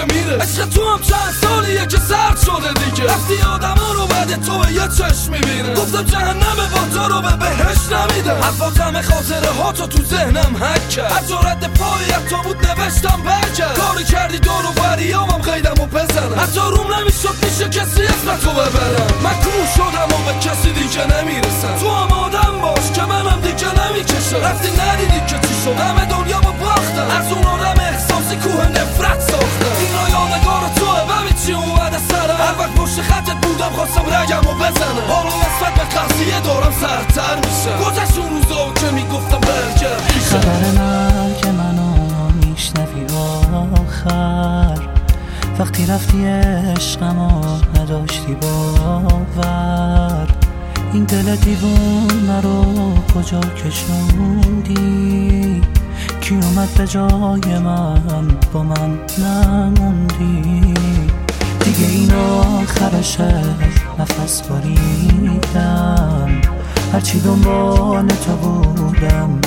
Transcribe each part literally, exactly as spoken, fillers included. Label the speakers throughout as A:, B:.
A: میره. عشق تو هم چند سالیه که سرد شده دیگه. رفتی آدما رو بعد تو به یه چشم میبینه. گفتم جهنم با تو رو به بهشت نمیده. حفاظم خاطره ها تو تو ذهنم حک کرد. هر جا رد پایی تو بود نوشتم برکرد. کاری کردی دور و بریامم قیدمو بزنم. حتی روم نمیشد میشه کسی اسمتو ببرم. من کور شدم و به کسی دیگه نمیرسم. تو هم آدم باش که منم دیگه نمیکشم. رفتی ندیدی که چی شد، همه دنیا با باختم. از اون آدم احساسی کوه نفرت ساختم. اینا یادگار توه ببین چی اومده سرم. هر وقت پشت خطت بودم خواستم رگمو بزنم. حالا نسبت به قضیه دارم سردتر میشم. گذشت اون روزا که میگفتم برگرد پیشم.
B: خبر من که منو میشنوی آخر، وقتی رفتی عشقمو نداشتی باور. این دل دیوونه رو کجا کشوندی؟ کی اومد به جای من با من نموندی؟ دیگه این آخرشه نفس بریدم. هرچی دنبال تو بودم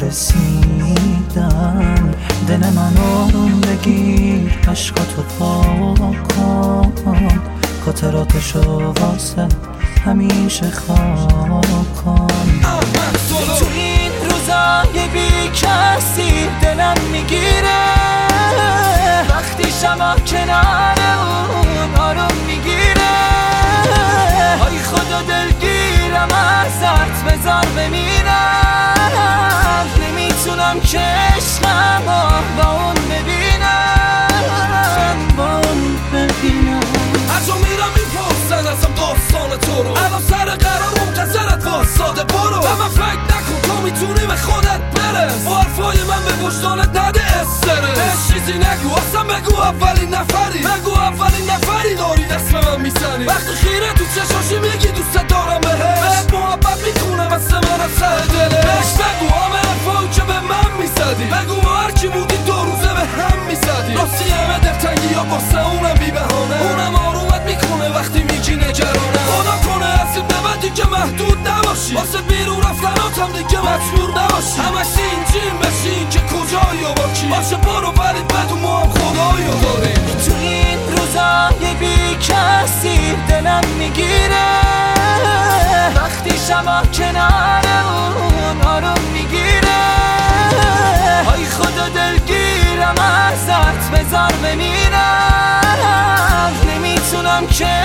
B: نرسیدم. دل من آروم بگیر، عشقاتو پاک کن. خاطراتشو واسه همیشه خاک کن.
C: تو این روزای بی کسی دلم میگیره. وقتی شما کنار اون آروم میگیره. های خدا دلگیرم ازت بذار بمیرم. نمیتونم که عشقمو با اون ببینم، با اون ببینم.
A: از اون میرم میپرسن ازم داستان تو رو. الان سر قرار منتظرت واساده برو. و من فکر نکن تو میتونی به خودت برس. با حرفای من به وجدانت نده استرس. بهش چیزی نگو اصلا بگو اولین نفری. بگو اولین نفری داری دست به من میزنی. وقتی خیره تو چشاشی میگی دوست دارم بهش. بهت محبت میکنه مثل من از ته دلش. بهش بگو همه حرفایی که به من میزدی. بگو ما هرکی بودی دو روزه به هم میزدی. راستی همه دلتنگی ها واسه اونم بی بهانه. اونم آرومت میکنه وقتی میگی نگرانه. خدا کنه از این به بعد دیگه محدود نباشی. واسه بیرون رفتناتم دیگه مجبور نباشی. همش اینجیم بشین که کجایی و با کی. باشه برو ولی بدون ما هم خدایی رو داریم.
C: تو این روزای بی کسی دلم میگیره. وقتی شما کنار اون آروم میگیره. های خدا دلگیرم ازت بذار بمیرم. نمیتونم که